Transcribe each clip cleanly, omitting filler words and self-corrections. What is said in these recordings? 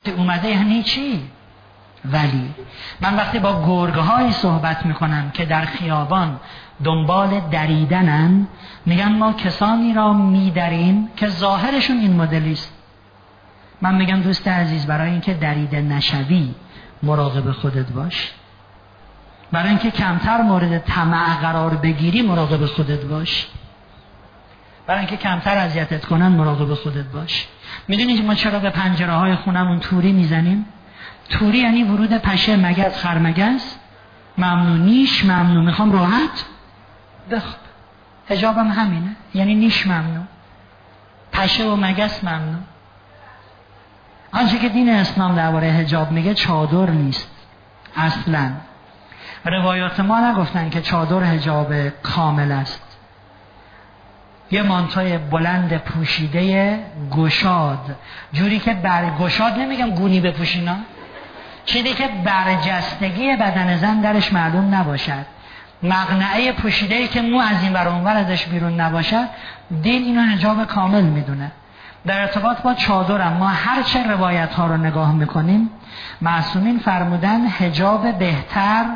اومده یعنی چی؟ ولی من وقتی با گرگ‌هایی صحبت میکنم که در خیابان دنبال دریدنن، میگن ما کسانی را میدریم که ظاهرشون این مدلی است. من میگم دوست عزیز، برای اینکه دریده نشوی مراقب خودت باش، برای اینکه کمتر مورد طمع قرار بگیری مراقب خودت باش، برای اینکه کمتر اذیتت کنن مراقب خودت باش. میدونی ما چرا به پنجره های خونمون توری میزنیم؟ توری یعنی ورود پشه، مگس، خرمگس. ممنوع، نیش ممنوع، میخوام راحت بخواب. حجابم همینه، یعنی نیش ممنوع، پشه و مگس ممنوع. آنچه که دین اسلام درباره حجاب میگه چادر نیست اصلا. روایات ما نگفتن که چادر حجاب کامل است. یه مانتوی بلند پوشیده گشاد، جوری که برگشاد، نمیگم گونی بپوشینا، چیزی که برجستگی بدن زن درش معلوم نباشد، مقنعه پوشیده‌ای که مو از این ور اون ور ازش بیرون نباشد، دین اینو حجاب کامل میدونه. در ارتباط با چادرم ما هر چه روایت ها رو نگاه میکنیم، معصومین فرمودن حجاب بهتر،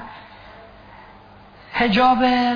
حجاب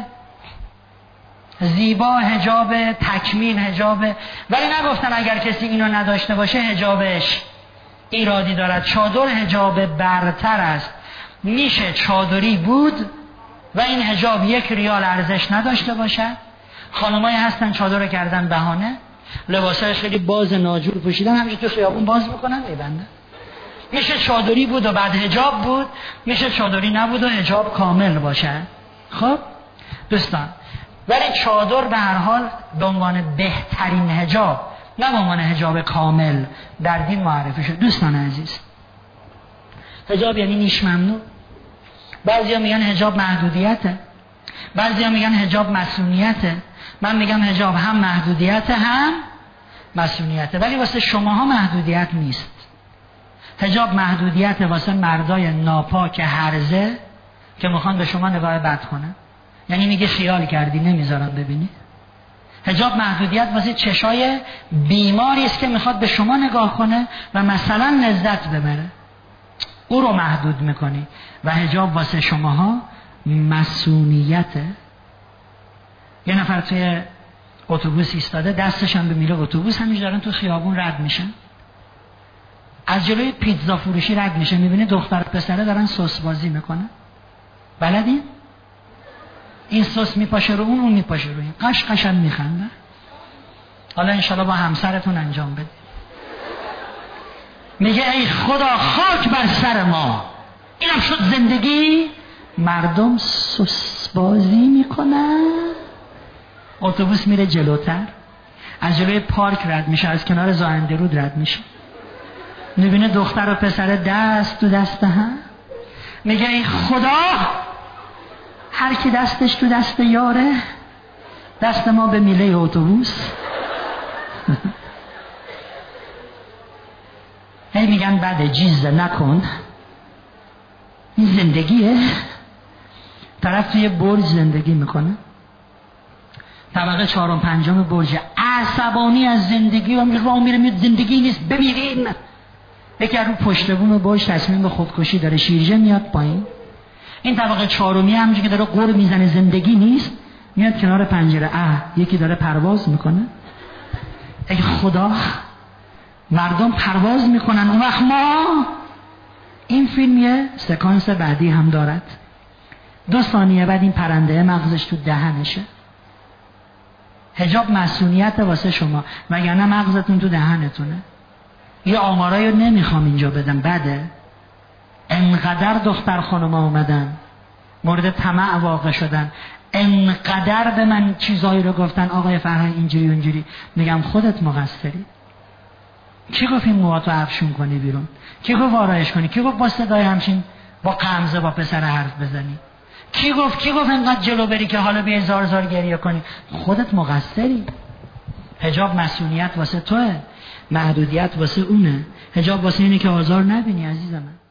زیبا، حجاب تکمیل، حجاب، ولی نگفتن اگر کسی اینو نداشته باشه حجابش ایرادی دارد. چادر حجاب برتر است. میشه چادری بود و این حجاب 1 ریال ارزش نداشته باشد. خانمایی هستن چادر کردن بهانه، لباسش خیلی باز ناجور پوشیدن، همینجوری تو خیابون باز میکنن میبندن. میشه چادری بود و بعد حجاب بود، میشه چادری نبود و حجاب کامل باشه. خب دوستان، ولی چادر به هر حال به عنوان بهترین حجاب، نه به عنوان حجاب کامل، در دین معرفی شد. دوستان عزیز، حجاب یعنی نیش ممنوع. بعضیا میگن حجاب محدودیته، بعضیا میگن حجاب مسئولیته. من میگم حجاب هم محدودیت هم مسئولیته، ولی واسه شماها محدودیت نیست. حجاب محدودیت واسه مردای ناپاک هرزه که میخوان به شما نگاه بد کنن، یعنی میگه خیال کردی نمیذارم ببینی. حجاب محدودیت واسه چشای بیماری است که میخواد به شما نگاه کنه و مثلا لذت ببره، او رو محدود میکنی. و حجاب واسه شماها مسئولیته. یه نفر توی اتوبوس ایستاده، دستش هم به میله اتوبوس، همینجوری دارن تو خیابون رد میشن، از جلوی پیتزا فروشی رد میشه، میبینی دختر پسره دارن سس بازی میکنن. بلدین؟ این سس میپاشه رو اون میپاشه رو این، قش قشن میخنده. حالا انشالله با همسرتون انجام بده. میگه ای خدا خاک بر سر ما، اینم شد زندگی. مردم سس بازی میکنن. اتوبوس میره جلوتر، از جلوی پارک رد میشه، از کنار زاینده رود رد میشه، میبینه دختر و پسر دست تو دست هم. میگه ای خدا، هر کی دستش تو دست یاره، دست ما به میله اتوبوس. هی میگن بده، جیزه نکن، این زندگیه. طرف توی برج زندگی میکنه، طبقه 4 و 5 برج، عصبانی از زندگی و میگه راه میره، زندگی نیست بمیریم. یکی رو پشت بوم برج تصمیم به خودکشی داره، شیرجه میاد پایین. این طبقه 4 همونجوری که داره قور میزنه زندگی نیست، میاد کنار پنجره، یکی داره پرواز میکنه. ای خدا، مردم پرواز میکنن. اون وقت ما، این فیلم یه سکانس بعدی هم دارد. 2 ثانیه بعد این پرنده مغزش تو دهنشه. حجاب مسئولیت واسه شما، وگرنه مغزتون تو دهنتونه. یه آمارایی رو نمیخوام اینجا بدم، بده. انقدر دختر خانوما اومدن مورد طمع واقع شدن، انقدر به من چیزایی رو گفتن آقای فرهنگ اینجوری اونجوری. میگم خودت مقصری. کی گفت این موهاتو افشون کنی بیرون؟ کی گفت آرایش کنی؟ کی گفت با صدای همچین با غمزه با پسر حرف بزنی؟ کی گفت اینقدر جلو بری که حالا بیای زار زار گریه کنی؟ خودت مقصری. حجاب مسئولیت واسه توه، محدودیت واسه اونه. حجاب واسه اینه که آزار نبینی عزیزم.